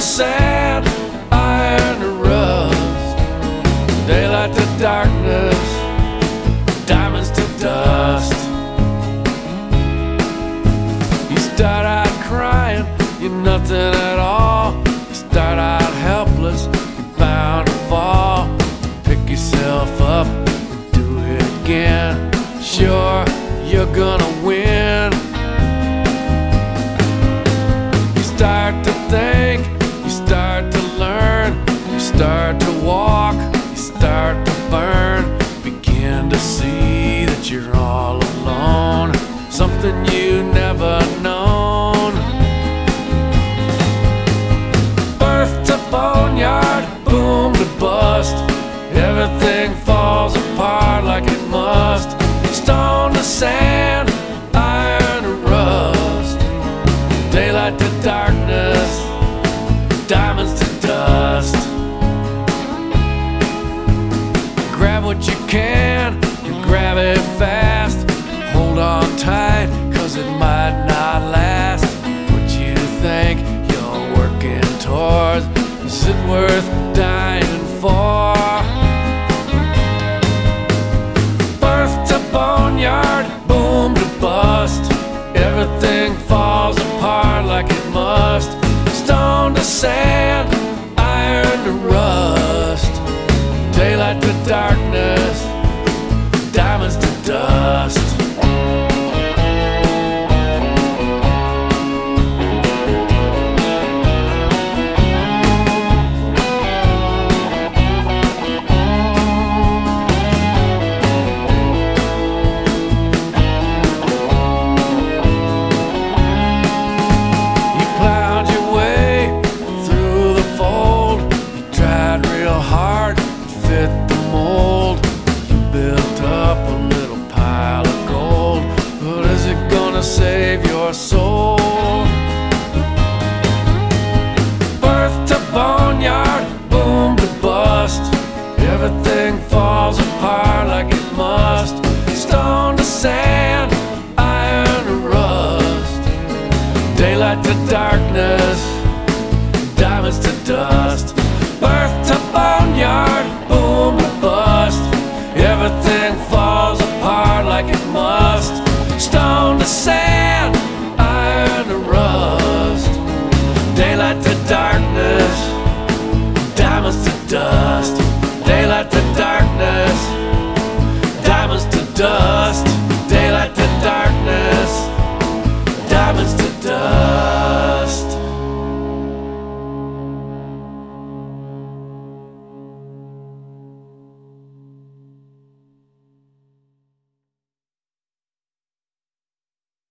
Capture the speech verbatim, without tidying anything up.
sand, iron to rust, daylight to darkness, diamonds to dust. You start out crying, you're nothing at all. You start out helpless, you're bound to fall. Pick yourself up and do it again. Sure, you're gonna win. You start to think, you start to learn, you start to walk, you start to burn. Begin to see that you're all alone, something you never known. Birth to boneyard, boom to bust, everything falls apart like it must. Stone to sand, iron to rust, daylight to darkness, diamonds to dust. Grab what you can, you grab it fast. Hold on tight, cause it might not last. What you think you're working towards, is it worth dying for? Birth to boneyard, boom to bust, everything falls apart like it must. Stone to sand, iron to rust, daylight to darkness, diamonds to dust. Fit the mold, you built up a little pile of gold, but is it gonna save your soul? Birth to boneyard, boom to bust, everything falls apart like it must. Stone to sand, iron to rust, daylight to darkness, diamonds to dust. Birth to boneyard, boom to bust, everything falls apart like it must. Stone to sand, iron to rust, daylight to darkness, diamonds to dust.